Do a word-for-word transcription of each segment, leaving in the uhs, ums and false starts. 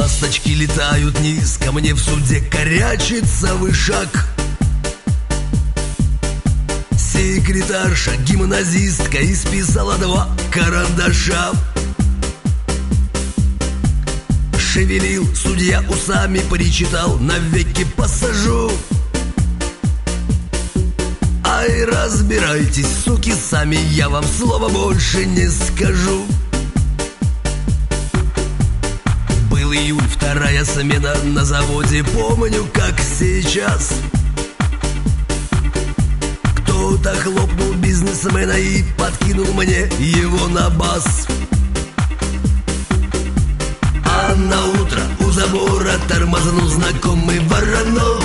Ласточки летают низко, мне в суде корячится вышаг. Секретарша, гимназистка, исписала два карандаша. Шевелил судья усами, причитал: навеки посажу. Ай, разбирайтесь, суки, сами, я вам слова больше не скажу. Был июль, вторая смена на заводе, помню, как сейчас. Кто-то хлопнул бизнесмена и подкинул мне его на бас. А на утро у забора тормознул знакомый воронок.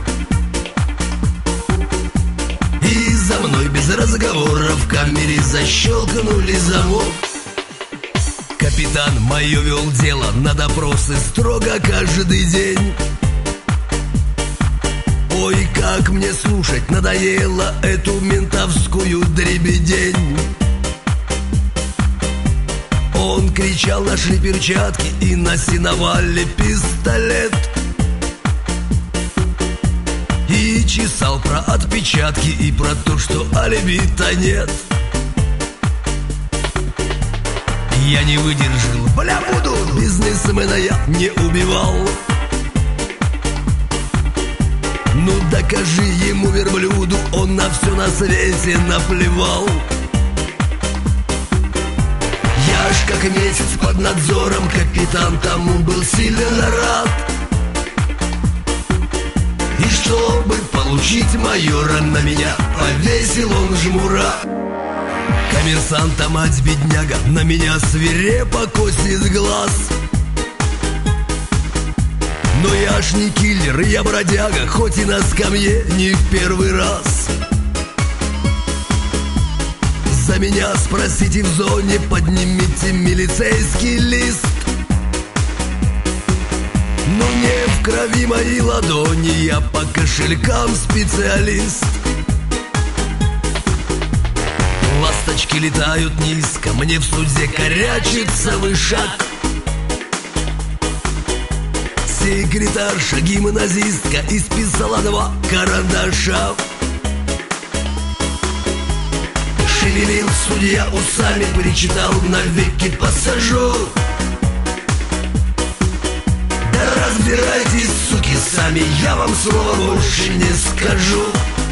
И за мной без разговора в камере защелкнули замок. Капитан мое вел дело на допросы строго каждый день. Ой, как мне слушать надоело эту ментовскую дребедень. Он кричал: нашли перчатки и на сеновале пистолет. И чесал про отпечатки и про то, что алиби-то нет. Я не выдержал: бля, буду, бизнесмена я не убивал. Ну докажи ему, верблюду, он на все на свете наплевал. Я ж как месяц под надзором, капитан тому был сильно рад. И чтобы получить майора, на меня повесил он жмура. Коммерсанта мать бедняга на меня свирепо косит глаз. Но я ж не киллер, я бродяга, хоть и на скамье не в первый раз. За меня спросите в зоне, поднимите милицейский лист. Но не в крови моей ладони, я по кошелькам специалист. Ласточки летают низко, мне в суде корячится вышаг. Секретарша, гимназистка, исписала два карандаша. Шевелил судья усами, причитал: навеки посажу. Да разбирайтесь, суки, сами, я вам слова больше не скажу.